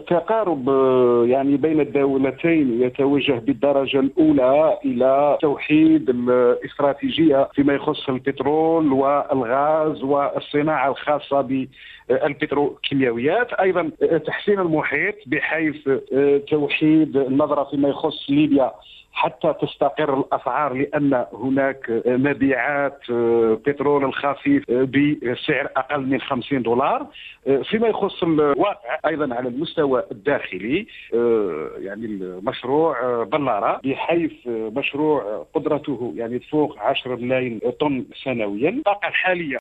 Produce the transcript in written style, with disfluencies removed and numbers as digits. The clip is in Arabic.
التقارب يعني بين الدولتين يتوجه بالدرجة الأولى إلى توحيد الاستراتيجية فيما يخص البترول والغاز والصناعة الخاصة بالبتروكيماويات، أيضا تحسين المحيط بحيث توحيد النظرة فيما يخص ليبيا حتى تستقر الأسعار، لأن هناك مبيعات بترول الخفيف بسعر أقل من $50. فيما يخص الواقع أيضا على المستوى الداخلي يعني المشروع بلارة، بحيث مشروع قدرته يعني تفوق 10 ملايين طن سنويا. الطاقة الحالية